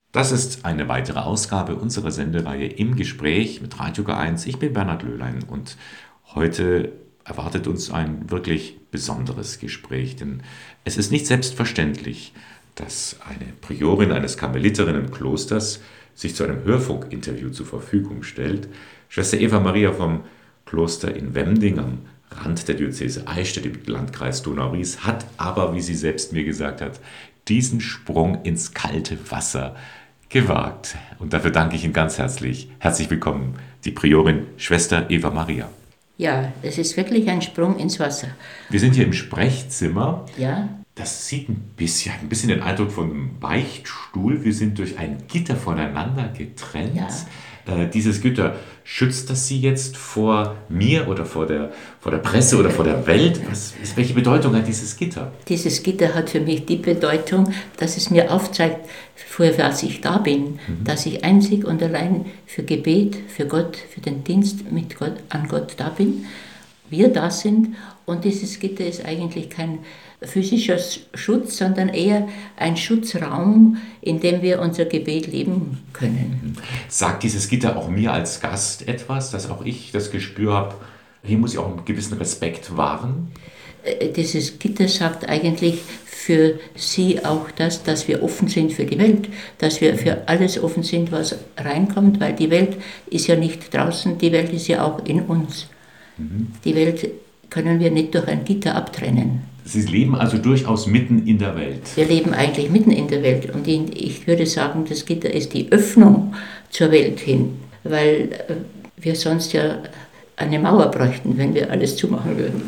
Das ist eine weitere Ausgabe unserer Sendereihe Im Gespräch mit Radio G1. Ich bin Bernhard Löhlein und heute erwartet uns ein wirklich besonderes Gespräch, denn es ist nicht selbstverständlich, dass eine Priorin eines Karmeliterinnenklosters sich zu einem Hörfunkinterview zur Verfügung stellt. Schwester Eva Maria vom Kloster in Wemding am Rand der Diözese Eichstätt im Landkreis Donau-Ries hat aber, wie sie selbst mir gesagt hat, diesen Sprung ins kalte Wasser gewagt. Und dafür danke ich Ihnen ganz herzlich. Herzlich willkommen, die Priorin Schwester Eva Maria. Ja, es ist wirklich ein Sprung ins Wasser. Wir sind hier im Sprechzimmer. Ja. Das sieht ein bisschen den Eindruck von einem Beichtstuhl. Wir sind durch ein Gitter voneinander getrennt. Ja. Dieses Gitter, schützt das Sie jetzt vor mir oder vor der Presse oder vor der Welt? Welche Bedeutung hat dieses Gitter? Dieses Gitter hat für mich die Bedeutung, dass es mir aufzeigt, für was ich da bin. Dass ich einzig und allein für Gebet, für Gott, für den Dienst mit Gott, an Gott da bin. Wir da sind und dieses Gitter ist eigentlich kein physischer Schutz, sondern eher ein Schutzraum, in dem wir unser Gebet leben können. Sagt dieses Gitter auch mir als Gast etwas, dass auch ich das Gespür habe, hier muss ich auch einen gewissen Respekt wahren? Dieses Gitter sagt eigentlich für Sie auch das, dass wir offen sind für die Welt, dass wir für alles offen sind, was reinkommt, weil die Welt ist ja nicht draußen, die Welt ist ja auch in uns. Die Welt können wir nicht durch ein Gitter abtrennen. Sie leben also durchaus mitten in der Welt. Wir leben eigentlich mitten in der Welt und ich würde sagen, das Gitter ist die Öffnung zur Welt hin, weil wir sonst ja eine Mauer bräuchten, wenn wir alles zumachen würden.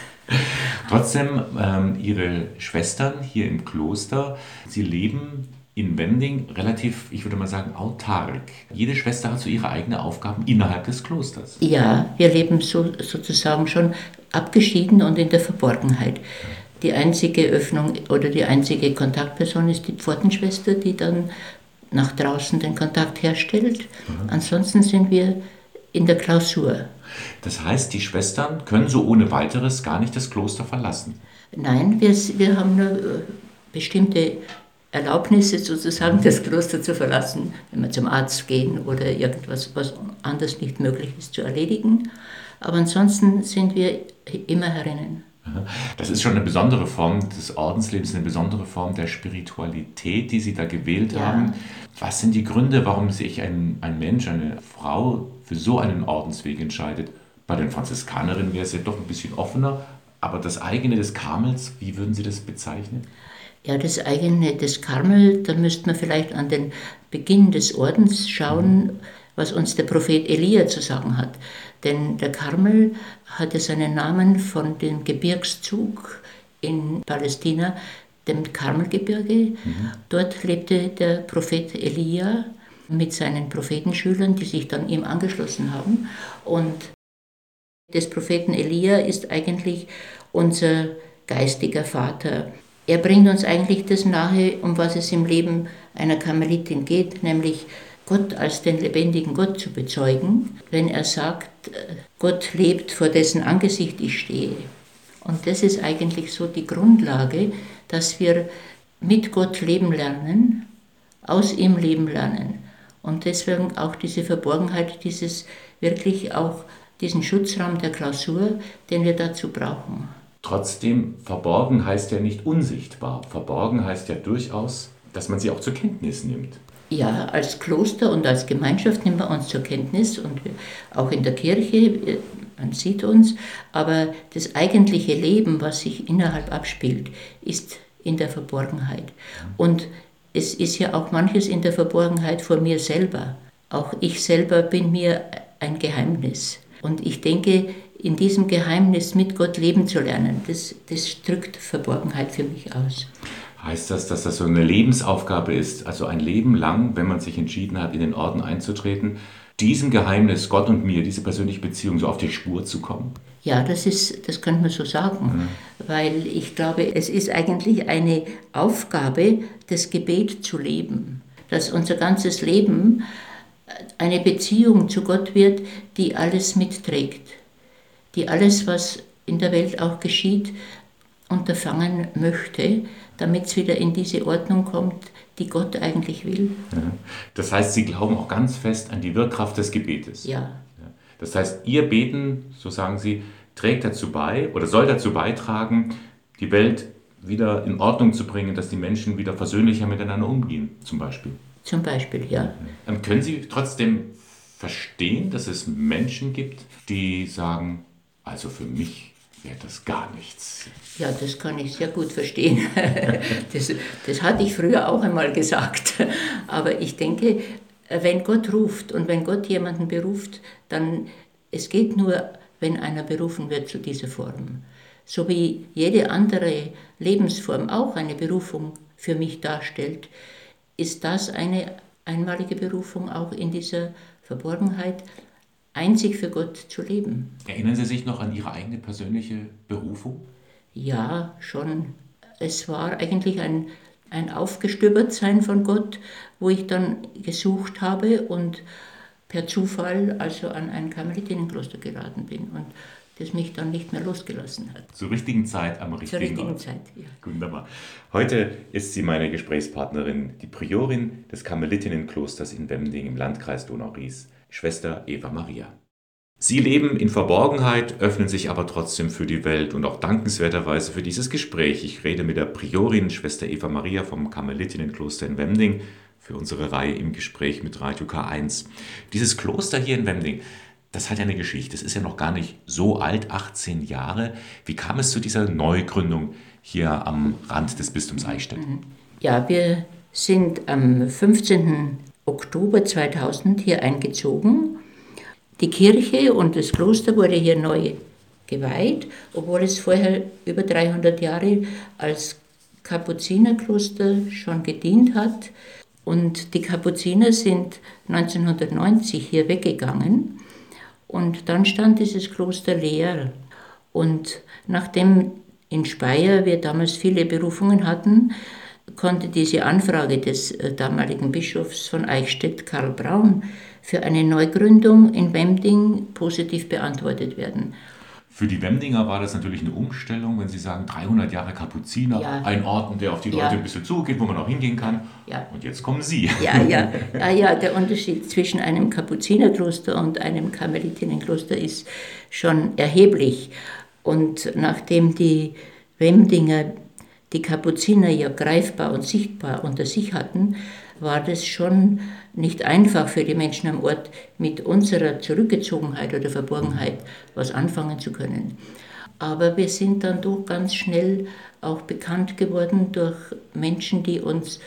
Trotzdem, Ihre Schwestern hier im Kloster, sie leben in Wemding relativ, ich würde mal sagen, autark. Jede Schwester hat so ihre eigenen Aufgaben innerhalb des Klosters. Ja, wir leben sozusagen schon abgeschieden und in der Verborgenheit. Die einzige Öffnung oder die einzige Kontaktperson ist die Pfortenschwester, die dann nach draußen den Kontakt herstellt. Ansonsten sind wir in der Klausur. Das heißt, die Schwestern können so ohne weiteres gar nicht das Kloster verlassen? Nein, wir haben nur bestimmte Erlaubnisse sozusagen, das Kloster zu verlassen, wenn wir zum Arzt gehen oder irgendwas, was anders nicht möglich ist zu erledigen. Aber ansonsten sind wir immer herinnen. Das ist schon eine besondere Form des Ordenslebens, eine besondere Form der Spiritualität, die Sie da gewählt haben. Was sind die Gründe, warum sich ein Mensch, eine Frau für so einen Ordensweg entscheidet? Bei den Franziskanerinnen wäre es ja doch ein bisschen offener, aber das eigene des Karmels, wie würden Sie das bezeichnen? Ja, das eigene des Karmel, da müsste man vielleicht an den Beginn des Ordens schauen, was uns der Prophet Elia zu sagen hat. Denn der Karmel hatte seinen Namen von dem Gebirgszug in Palästina, dem Karmelgebirge. Dort lebte der Prophet Elia mit seinen Prophetenschülern, die sich dann ihm angeschlossen haben. Und des Propheten Elia ist eigentlich unser geistiger Vater. Er bringt uns eigentlich das nahe, um was es im Leben einer Karmelitin geht, nämlich Gott als den lebendigen Gott zu bezeugen, wenn er sagt, Gott lebt, vor dessen Angesicht ich stehe. Und das ist eigentlich so die Grundlage, dass wir mit Gott leben lernen, aus ihm leben lernen. Und deswegen auch diese Verborgenheit, diesen Schutzraum der Klausur, den wir dazu brauchen. Trotzdem, verborgen heißt ja nicht unsichtbar. Verborgen heißt ja durchaus, dass man sie auch zur Kenntnis nimmt. Ja, als Kloster und als Gemeinschaft nehmen wir uns zur Kenntnis und auch in der Kirche, man sieht uns, aber das eigentliche Leben, was sich innerhalb abspielt, ist in der Verborgenheit. Und es ist ja auch manches in der Verborgenheit vor mir selber. Auch ich selber bin mir ein Geheimnis. Und ich denke, in diesem Geheimnis mit Gott leben zu lernen, das drückt Verborgenheit für mich aus. Heißt das, dass das so eine Lebensaufgabe ist, also ein Leben lang, wenn man sich entschieden hat, in den Orden einzutreten, diesem Geheimnis, Gott und mir, diese persönliche Beziehung so auf die Spur zu kommen? Ja, das könnte man so sagen, weil ich glaube, es ist eigentlich eine Aufgabe, das Gebet zu leben, dass unser ganzes Leben eine Beziehung zu Gott wird, die alles mitträgt, die alles, was in der Welt auch geschieht, unterfangen möchte, damit es wieder in diese Ordnung kommt, die Gott eigentlich will. Ja. Das heißt, Sie glauben auch ganz fest an die Wirkkraft des Gebetes. Ja. Ja. Das heißt, Ihr Beten, so sagen Sie, trägt dazu bei oder soll dazu beitragen, die Welt wieder in Ordnung zu bringen, dass die Menschen wieder versöhnlicher miteinander umgehen, zum Beispiel. Zum Beispiel, ja. Können Sie trotzdem verstehen, dass es Menschen gibt, die sagen, also für mich wäre das gar nichts? Ja, das kann ich sehr gut verstehen. Das hatte ich früher auch einmal gesagt. Aber ich denke, wenn Gott ruft und wenn Gott jemanden beruft, dann es geht nur, wenn einer berufen wird zu dieser Form. So wie jede andere Lebensform auch eine Berufung für mich darstellt, ist das eine einmalige Berufung auch in dieser Verborgenheit, einzig für Gott zu leben. Erinnern Sie sich noch an Ihre eigene persönliche Berufung? Ja, schon. Es war eigentlich ein Aufgestöbertsein von Gott, wo ich dann gesucht habe und per Zufall also an ein Karmelitinnenkloster geraten bin und das mich dann nicht mehr losgelassen hat. Zur richtigen Zeit am richtigen Ort. Zur richtigen Zeit, ja. Wunderbar. Heute ist sie meine Gesprächspartnerin, die Priorin des Karmelitinnenklosters in Wemding im Landkreis Donau-Ries, Schwester Eva Maria. Sie leben in Verborgenheit, öffnen sich aber trotzdem für die Welt und auch dankenswerterweise für dieses Gespräch. Ich rede mit der Priorin, Schwester Eva Maria vom Karmelitinnenkloster in Wemding für unsere Reihe im Gespräch mit Radio K1. Dieses Kloster hier in Wemding, das hat ja eine Geschichte. Es ist ja noch gar nicht so alt, 18 Jahre. Wie kam es zu dieser Neugründung hier am Rand des Bistums Eichstätt? Ja, wir sind am 15. Oktober 2000 hier eingezogen. Die Kirche und das Kloster wurde hier neu geweiht, obwohl es vorher über 300 Jahre als Kapuzinerkloster schon gedient hat. Und die Kapuziner sind 1990 hier weggegangen und dann stand dieses Kloster leer. Und nachdem in Speyer wir damals viele Berufungen hatten, konnte diese Anfrage des damaligen Bischofs von Eichstätt, Karl Braun, für eine Neugründung in Wemding positiv beantwortet werden. Für die Wemdinger war das natürlich eine Umstellung, wenn Sie sagen 300 Jahre Kapuziner, ja. Ein Ort, der auf die Leute ein bisschen zugeht, wo man auch hingehen kann. Ja. Und jetzt kommen Sie. Ja, der Unterschied zwischen einem Kapuzinerkloster und einem Karmelitinnenkloster ist schon erheblich. Und nachdem die Wemdinger die Kapuziner ja greifbar und sichtbar unter sich hatten, war das schon nicht einfach für die Menschen am Ort, mit unserer Zurückgezogenheit oder Verborgenheit was anfangen zu können. Aber wir sind dann doch ganz schnell auch bekannt geworden durch Menschen, die uns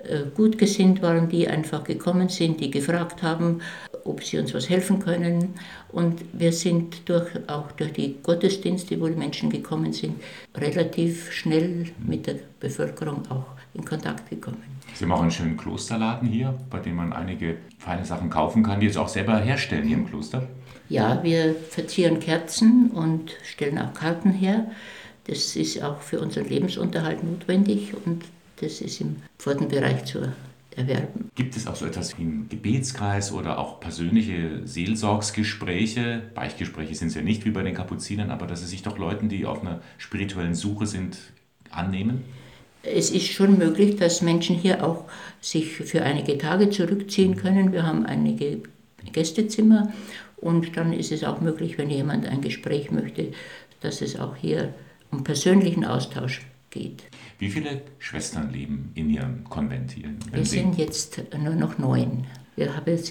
gut gesinnt waren, die einfach gekommen sind, die gefragt haben, ob sie uns was helfen können. Und wir sind auch durch die Gottesdienste, wo die Menschen gekommen sind, relativ schnell mit der Bevölkerung auch in Kontakt gekommen. Sie haben auch einen schönen Klosterladen hier, bei dem man einige feine Sachen kaufen kann, die jetzt auch selber herstellen hier im Kloster. Ja, wir verzieren Kerzen und stellen auch Karten her. Das ist auch für unseren Lebensunterhalt notwendig und das ist im Pfortenbereich zu erwerben. Gibt es auch so etwas wie einen Gebetskreis oder auch persönliche Seelsorgsgespräche? Beichtgespräche sind es ja nicht wie bei den Kapuzinern, aber dass es sich doch Leuten, die auf einer spirituellen Suche sind, annehmen? Es ist schon möglich, dass Menschen hier auch sich für einige Tage zurückziehen können. Wir haben einige Gästezimmer und dann ist es auch möglich, wenn jemand ein Gespräch möchte, dass es auch hier um persönlichen Austausch geht. Wie viele Schwestern leben in Ihrem Konvent hier? Wir sind jetzt nur noch 9. Wir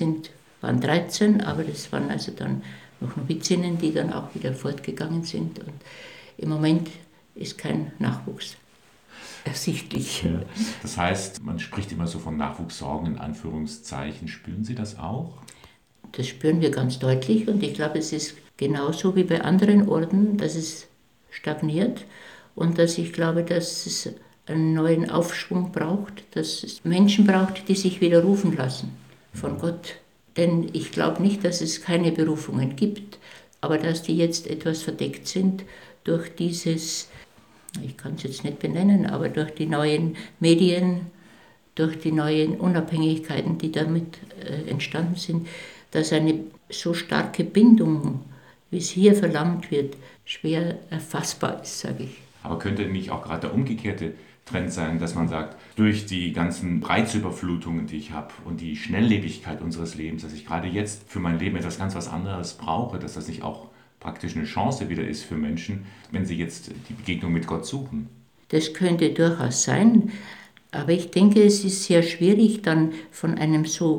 waren 13, aber das waren also dann noch Novizinnen, die dann auch wieder fortgegangen sind. Und im Moment ist kein Nachwuchs ersichtlich. Ja. Das heißt, man spricht immer so von Nachwuchssorgen in Anführungszeichen. Spüren Sie das auch? Das spüren wir ganz deutlich und ich glaube, es ist genauso wie bei anderen Orden, dass es stagniert und dass ich glaube, dass es einen neuen Aufschwung braucht, dass es Menschen braucht, die sich wieder rufen lassen von Gott. Denn ich glaube nicht, dass es keine Berufungen gibt, aber dass die jetzt etwas verdeckt sind durch dieses, ich kann es jetzt nicht benennen, aber durch die neuen Medien, durch die neuen Unabhängigkeiten, die damit entstanden sind, dass eine so starke Bindung, wie es hier verlangt wird, schwer erfassbar ist, sage ich. Aber könnte nicht auch gerade der umgekehrte Trend sein, dass man sagt, durch die ganzen Reizüberflutungen, die ich habe und die Schnelllebigkeit unseres Lebens, dass ich gerade jetzt für mein Leben etwas ganz was anderes brauche, dass das nicht auch praktisch eine Chance wieder ist für Menschen, wenn sie jetzt die Begegnung mit Gott suchen? Das könnte durchaus sein, aber ich denke, es ist sehr schwierig, dann von einem so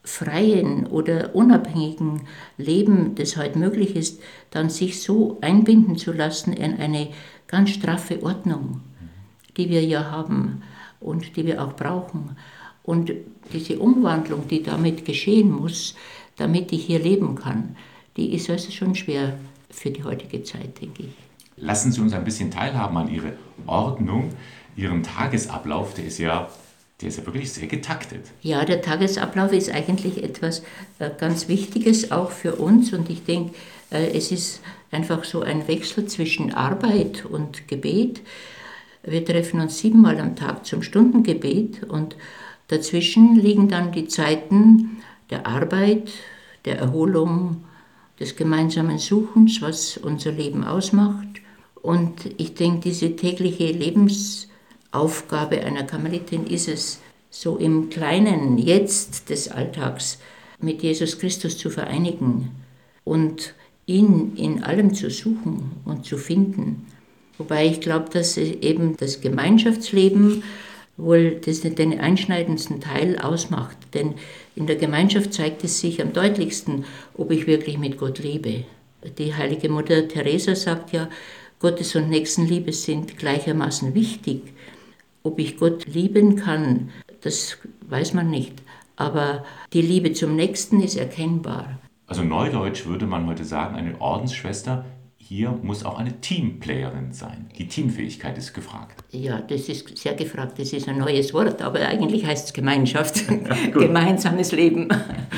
freien oder unabhängigen Leben, das heute möglich ist, dann sich so einbinden zu lassen in eine ganz straffe Ordnung, die wir ja haben und die wir auch brauchen. Und diese Umwandlung, die damit geschehen muss, damit ich hier leben kann, die ist also schon schwer für die heutige Zeit, denke ich. Lassen Sie uns ein bisschen teilhaben an Ihre Ordnung, Ihren Tagesablauf, der ist ja wirklich sehr getaktet. Ja, der Tagesablauf ist eigentlich etwas ganz Wichtiges auch für uns und ich denke, es ist einfach so ein Wechsel zwischen Arbeit und Gebet. Wir treffen uns 7-mal am Tag zum Stundengebet und dazwischen liegen dann die Zeiten der Arbeit, der Erholung, des gemeinsamen Suchens, was unser Leben ausmacht. Und ich denke, diese tägliche Lebensaufgabe einer Karmelitin ist es, so im kleinen Jetzt des Alltags mit Jesus Christus zu vereinigen und ihn in allem zu suchen und zu finden. Wobei ich glaube, dass eben das Gemeinschaftsleben wohl den einschneidendsten Teil ausmacht. Denn in der Gemeinschaft zeigt es sich am deutlichsten, ob ich wirklich mit Gott lebe. Die heilige Mutter Teresa sagt ja, Gottes- und Nächstenliebe sind gleichermaßen wichtig. Ob ich Gott lieben kann, das weiß man nicht. Aber die Liebe zum Nächsten ist erkennbar. Also neudeutsch würde man heute sagen, eine Ordensschwester hier muss auch eine Teamplayerin sein. Die Teamfähigkeit ist gefragt. Ja, das ist sehr gefragt. Das ist ein neues Wort, aber eigentlich heißt es Gemeinschaft. Gemeinsames Leben.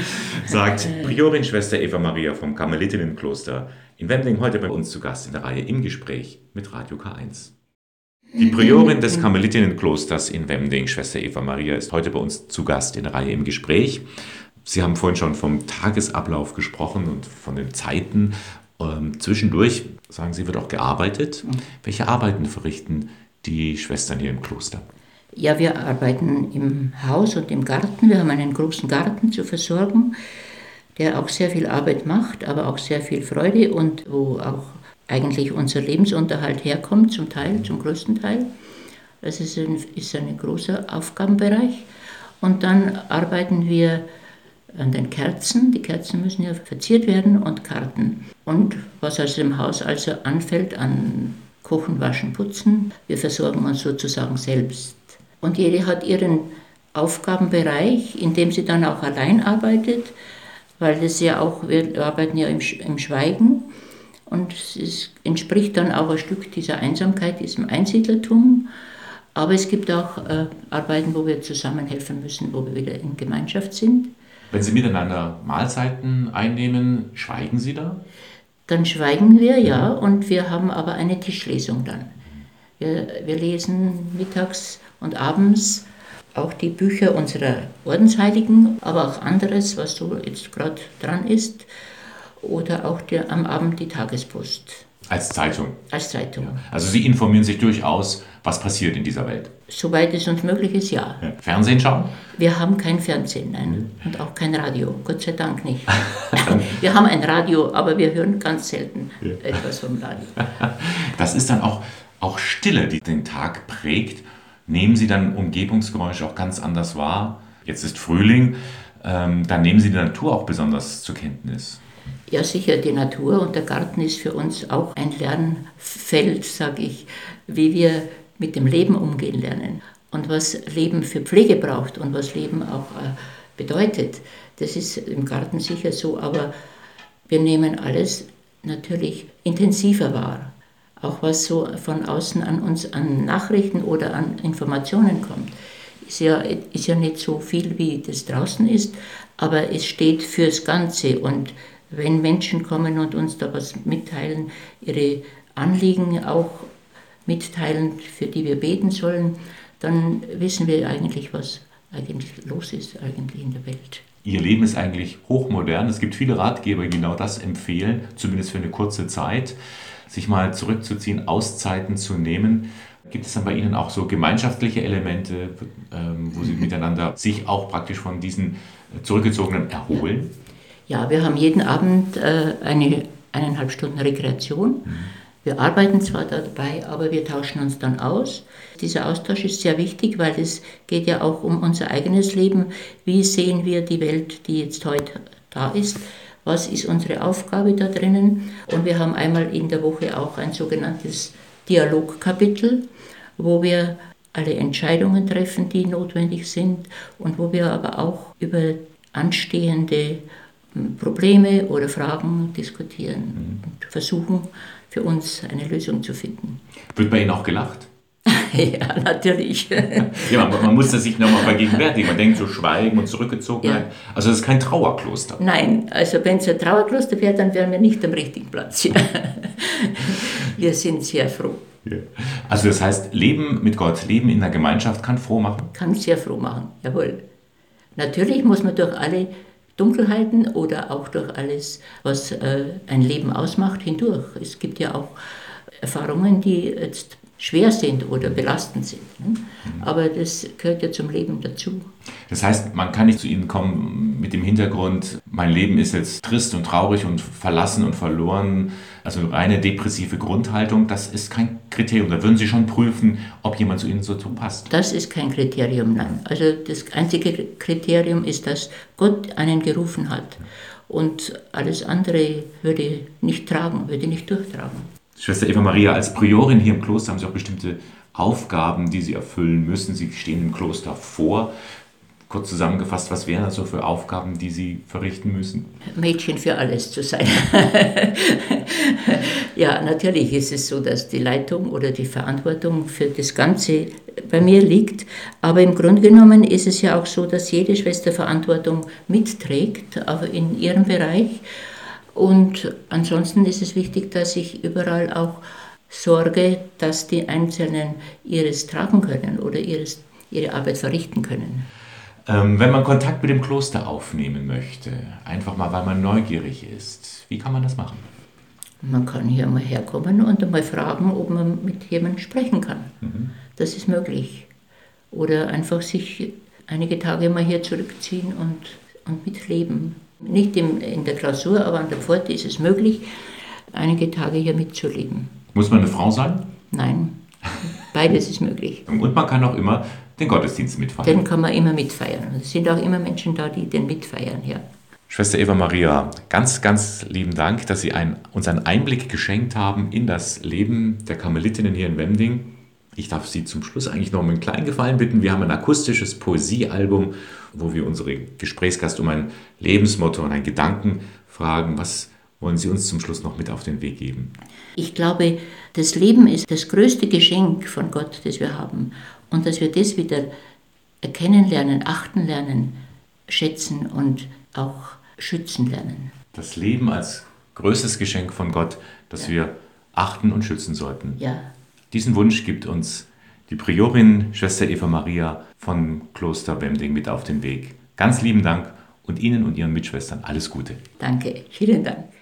Sagt Priorin Schwester Eva Maria vom Karmelitinnenkloster in Wendling heute bei uns zu Gast in der Reihe Im Gespräch mit Radio K1. Die Priorin des Karmelitinenklosters in Wendling, Schwester Eva Maria, ist heute bei uns zu Gast in der Reihe Im Gespräch. Sie haben vorhin schon vom Tagesablauf gesprochen und von den Zeiten. Zwischendurch, sagen Sie, wird auch gearbeitet. Welche Arbeiten verrichten die Schwestern hier im Kloster? Ja, wir arbeiten im Haus und im Garten. Wir haben einen großen Garten zu versorgen, der auch sehr viel Arbeit macht, aber auch sehr viel Freude und wo auch eigentlich unser Lebensunterhalt herkommt, zum größten Teil. Das ist ein großer Aufgabenbereich. Und dann arbeiten wir an den Kerzen. Die Kerzen müssen ja verziert werden und Karten. Und was also im Haus also anfällt an Kochen, Waschen, Putzen, wir versorgen uns sozusagen selbst. Und jede hat ihren Aufgabenbereich, in dem sie dann auch allein arbeitet, weil das ja auch, wir arbeiten ja im Schweigen und es entspricht dann auch ein Stück dieser Einsamkeit, diesem Einsiedlertum. Aber es gibt auch Arbeiten, wo wir zusammenhelfen müssen, wo wir wieder in Gemeinschaft sind. Wenn Sie miteinander Mahlzeiten einnehmen, schweigen Sie da? Dann schweigen wir, ja, und wir haben aber eine Tischlesung dann. Wir lesen mittags und abends auch die Bücher unserer Ordensheiligen, aber auch anderes, was so jetzt gerade dran ist, oder auch am Abend die Tagespost. Als Zeitung? Als Zeitung. Ja. Also Sie informieren sich durchaus, was passiert in dieser Welt? Soweit es uns möglich ist, ja. Fernsehen schauen? Wir haben kein Fernsehen, nein. Und auch kein Radio, Gott sei Dank nicht. Wir haben ein Radio, aber wir hören ganz selten etwas vom Radio. Das ist dann auch Stille, die den Tag prägt. Nehmen Sie dann Umgebungsgeräusche auch ganz anders wahr? Jetzt ist Frühling, dann nehmen Sie die Natur auch besonders zur Kenntnis. Ja, sicher, die Natur und der Garten ist für uns auch ein Lernfeld, sage ich, wie wir mit dem Leben umgehen lernen. Und was Leben für Pflege braucht und was Leben auch bedeutet, das ist im Garten sicher so, aber wir nehmen alles natürlich intensiver wahr. Auch was so von außen an uns an Nachrichten oder an Informationen kommt, ist ja nicht so viel, wie das draußen ist, aber es steht fürs Ganze. Und wenn Menschen kommen und uns da was mitteilen, ihre Anliegen auch mitteilen, für die wir beten sollen, dann wissen wir eigentlich, was eigentlich los ist eigentlich in der Welt. Ihr Leben ist eigentlich hochmodern. Es gibt viele Ratgeber, die genau das empfehlen, zumindest für eine kurze Zeit, sich mal zurückzuziehen, Auszeiten zu nehmen. Gibt es dann bei Ihnen auch so gemeinschaftliche Elemente, wo Sie miteinander sich auch praktisch von diesen Zurückgezogenen erholen? Ja, wir haben jeden Abend eine 1,5 Stunden Rekreation. Wir arbeiten zwar dabei, aber wir tauschen uns dann aus. Dieser Austausch ist sehr wichtig, weil es geht ja auch um unser eigenes Leben. Wie sehen wir die Welt, die jetzt heute da ist? Was ist unsere Aufgabe da drinnen? Und wir haben einmal in der Woche auch ein sogenanntes Dialogkapitel, wo wir alle Entscheidungen treffen, die notwendig sind und wo wir aber auch über anstehende Probleme oder Fragen diskutieren und versuchen, für uns eine Lösung zu finden. Wird bei Ihnen auch gelacht? Ja, natürlich. Ja, man muss das sich nochmal vergegenwärtigen. Man denkt so Schweigen und Zurückgezogenheit. Ja. Also das ist kein Trauerkloster. Nein, also wenn es ein Trauerkloster wäre, dann wären wir nicht am richtigen Platz hier. Wir sind sehr froh. Ja. Also das heißt, Leben mit Gott, Leben in der Gemeinschaft kann froh machen? Kann sehr froh machen, jawohl. Natürlich muss man durch alle Dunkelheiten oder auch durch alles, was ein Leben ausmacht, hindurch. Es gibt ja auch Erfahrungen, die jetzt schwer sind oder belastend sind. Ne? Aber das gehört ja zum Leben dazu. Das heißt, man kann nicht zu Ihnen kommen mit dem Hintergrund, mein Leben ist jetzt trist und traurig und verlassen und verloren, also reine depressive Grundhaltung, das ist kein Kriterium. Da würden Sie schon prüfen, ob jemand zu Ihnen so passt. Das ist kein Kriterium, nein. Also das einzige Kriterium ist, dass Gott einen gerufen hat. Und alles andere würde nicht tragen, würde nicht durchtragen. Schwester Eva Maria, als Priorin hier im Kloster haben Sie auch bestimmte Aufgaben, die Sie erfüllen müssen. Sie stehen im Kloster vor. Kurz zusammengefasst, was wären also für Aufgaben, die Sie verrichten müssen? Mädchen für alles zu sein. Ja, natürlich ist es so, dass die Leitung oder die Verantwortung für das Ganze bei mir liegt. Aber im Grunde genommen ist es ja auch so, dass jede Schwester Verantwortung mitträgt, aber in ihrem Bereich. Und ansonsten ist es wichtig, dass ich überall auch sorge, dass die Einzelnen ihres tragen können oder ihre Arbeit verrichten können. Wenn man Kontakt mit dem Kloster aufnehmen möchte, einfach mal, weil man neugierig ist, wie kann man das machen? Man kann hier mal herkommen und einmal fragen, ob man mit jemandem sprechen kann. Das ist möglich. Oder einfach sich einige Tage mal hier zurückziehen und mitleben. Nicht in der Klausur, aber an der Pforte ist es möglich, einige Tage hier mitzuleben. Muss man eine Frau sein? Nein, beides ist möglich. Und man kann auch immer den Gottesdienst mitfeiern. Den kann man immer mitfeiern. Es sind auch immer Menschen da, die den mitfeiern, ja. Schwester Eva Maria, ganz, ganz lieben Dank, dass Sie uns einen Einblick geschenkt haben in das Leben der Karmelitinnen hier in Wemding. Ich darf Sie zum Schluss eigentlich noch um einen kleinen Gefallen bitten. Wir haben ein akustisches Poesiealbum, wo wir unsere Gesprächsgast um ein Lebensmotto und einen Gedanken fragen. Was wollen Sie uns zum Schluss noch mit auf den Weg geben? Ich glaube, das Leben ist das größte Geschenk von Gott, das wir haben. Und dass wir das wieder erkennen lernen, achten lernen, schätzen und auch schützen lernen. Das Leben als größtes Geschenk von Gott, das wir achten und schützen sollten. Ja. Diesen Wunsch gibt uns die Priorin Schwester Eva Maria von Kloster Wemding mit auf den Weg. Ganz lieben Dank und Ihnen und Ihren Mitschwestern alles Gute. Danke, vielen Dank.